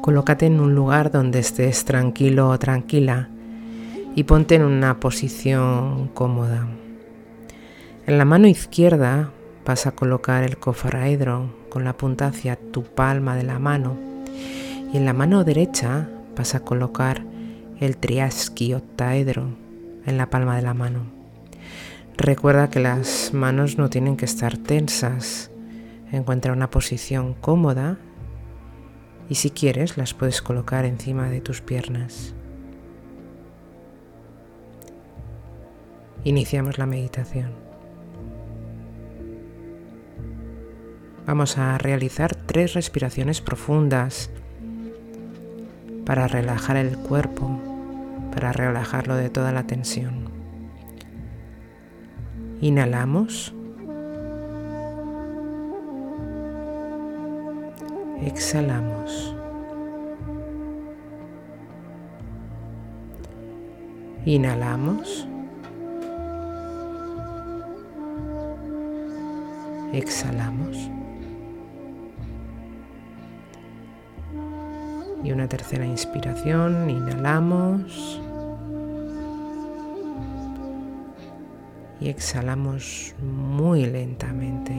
Colócate en un lugar donde estés tranquilo o tranquila y ponte en una posición cómoda. En la mano izquierda vas a colocar el cofaedro con la punta hacia tu palma de la mano y en la mano derecha vas a colocar el triasquioctaedro en la palma de la mano. Recuerda que las manos no tienen que estar tensas. Encuentra una posición cómoda y si quieres las puedes colocar encima de tus piernas. Iniciamos la meditación. Vamos a realizar 3 respiraciones profundas para relajar el cuerpo, para relajarlo de toda la tensión. Inhalamos. Exhalamos. Inhalamos. Exhalamos. Y una tercera inspiración, inhalamos. Y exhalamos muy lentamente.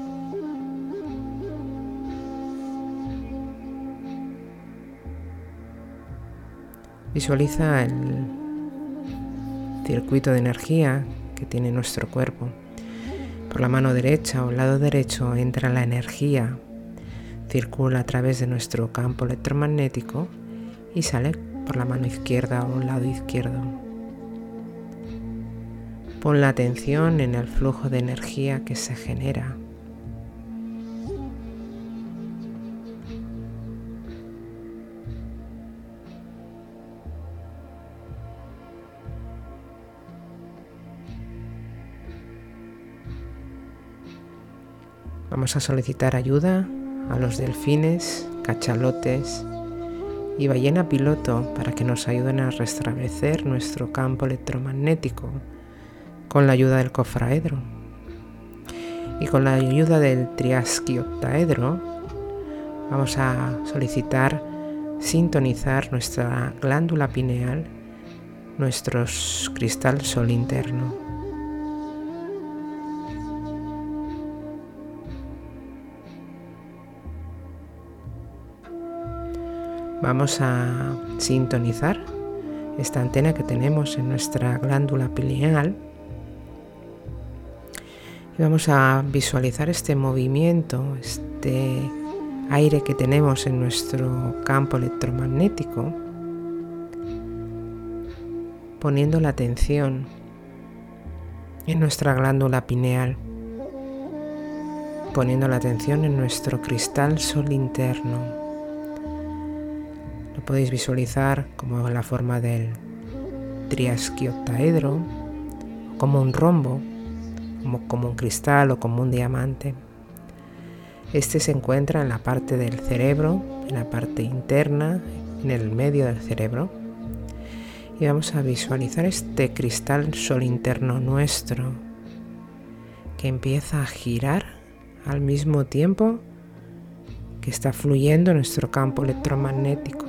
Visualiza el circuito de energía que tiene nuestro cuerpo. Por la mano derecha o el lado derecho entra la energía, circula a través de nuestro campo electromagnético y sale por la mano izquierda o el lado izquierdo. Pon la atención en el flujo de energía que se genera. Vamos a solicitar ayuda a los delfines, cachalotes y ballena piloto para que nos ayuden a restablecer nuestro campo electromagnético con la ayuda del cofaedro. Y con la ayuda del triasquioctaedro vamos a solicitar sintonizar nuestra glándula pineal, nuestro cristal sol interno. Vamos a sintonizar esta antena que tenemos en nuestra glándula pineal y vamos a visualizar este movimiento, este aire que tenemos en nuestro campo electromagnético, poniendo la atención en nuestra glándula pineal, poniendo la atención en nuestro cristal sol interno. Lo podéis visualizar como la forma del triasquioctaedro, como un rombo, como un cristal o como un diamante. Este se encuentra en la parte del cerebro, en la parte interna, en el medio del cerebro. Y vamos a visualizar este cristal sol interno nuestro que empieza a girar al mismo tiempo que está fluyendo nuestro campo electromagnético.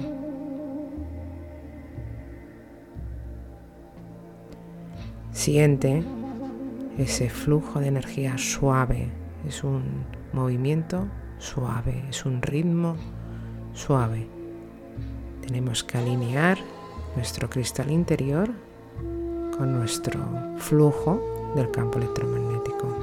Siente ese flujo de energía suave, es un movimiento suave, es un ritmo suave. Tenemos que alinear nuestro cristal interior con nuestro flujo del campo electromagnético.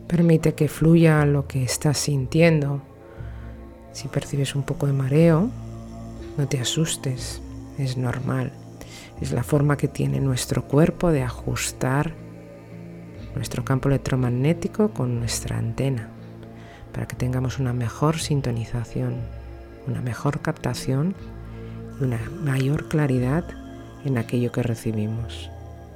Permite que fluya lo que estás sintiendo. Si percibes un poco de mareo, no te asustes, es normal. Es la forma que tiene nuestro cuerpo de ajustar nuestro campo electromagnético con nuestra antena para que tengamos una mejor sintonización, una mejor captación y una mayor claridad en aquello que recibimos.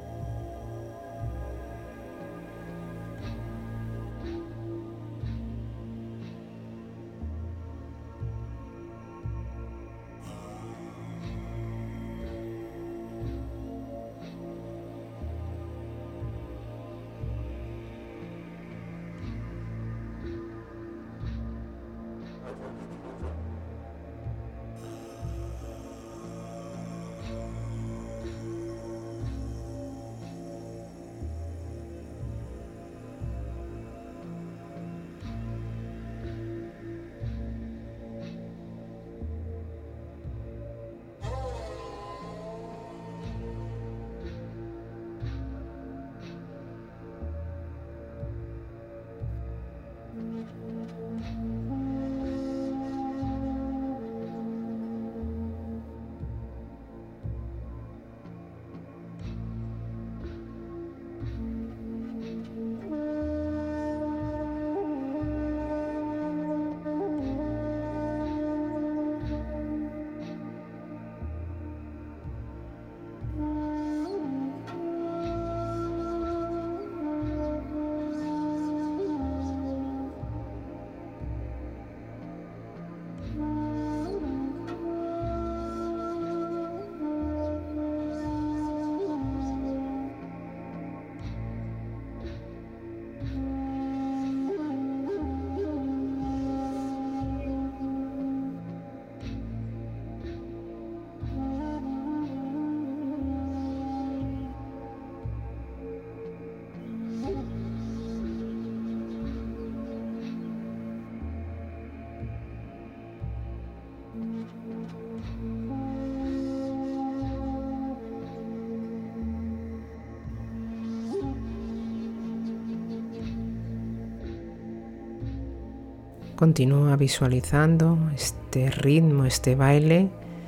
Continúa visualizando este ritmo, este baile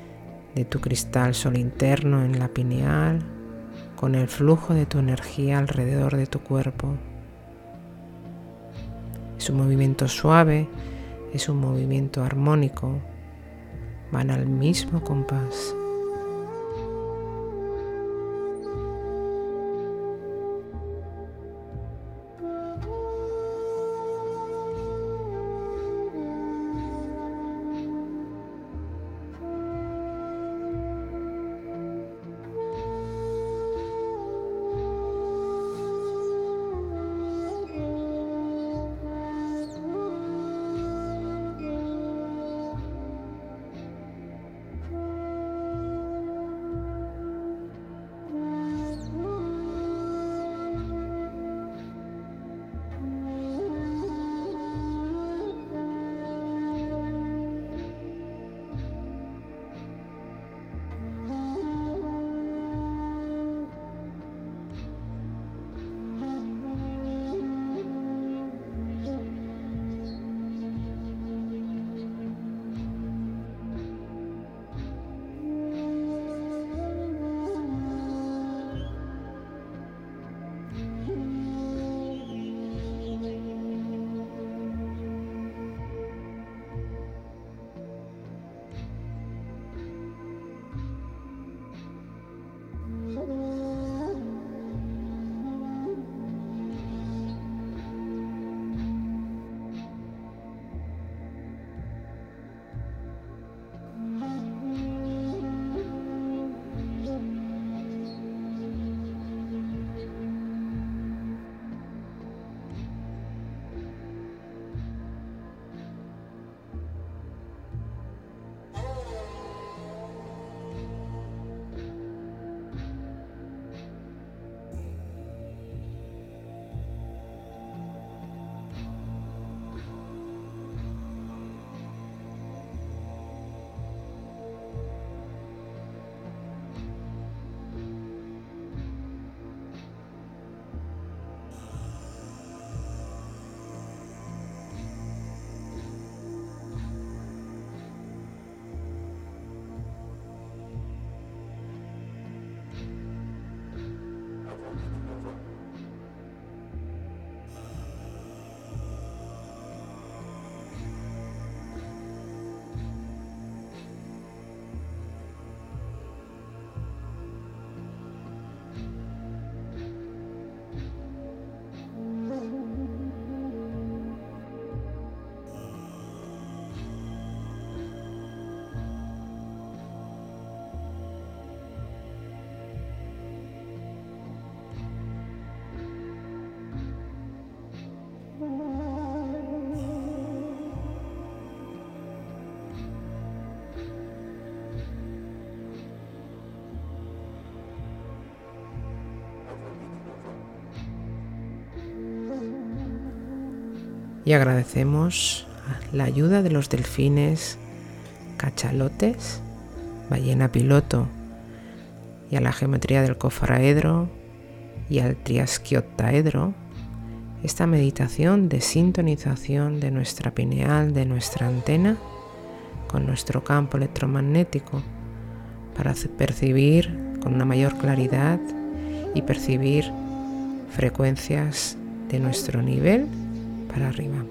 de tu cristal sol interno en la pineal, con el flujo de tu energía alrededor de tu cuerpo. Es un movimiento suave, es un movimiento armónico, van al mismo compás. Y agradecemos la ayuda de los delfines, cachalotes, ballena piloto y a la geometría del cofaraedro y al triasquiotaedro, esta meditación de sintonización de nuestra pineal, de nuestra antena, con nuestro campo electromagnético, para percibir con una mayor claridad y percibir frecuencias de nuestro nivel para arriba.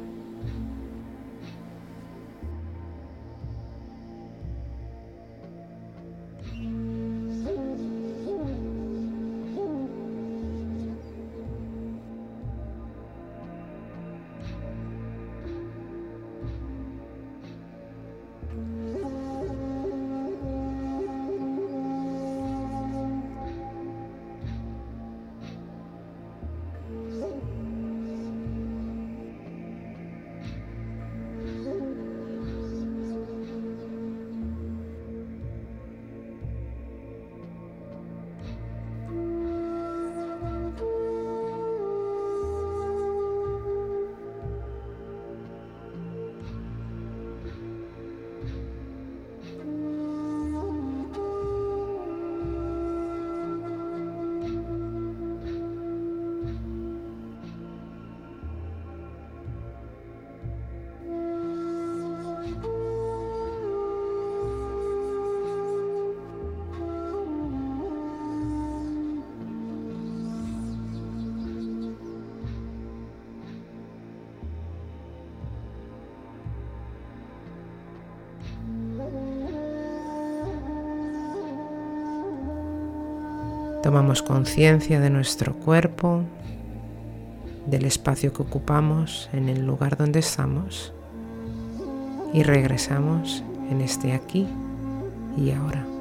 Tomamos conciencia de nuestro cuerpo, del espacio que ocupamos en el lugar donde estamos y regresamos en este aquí y ahora.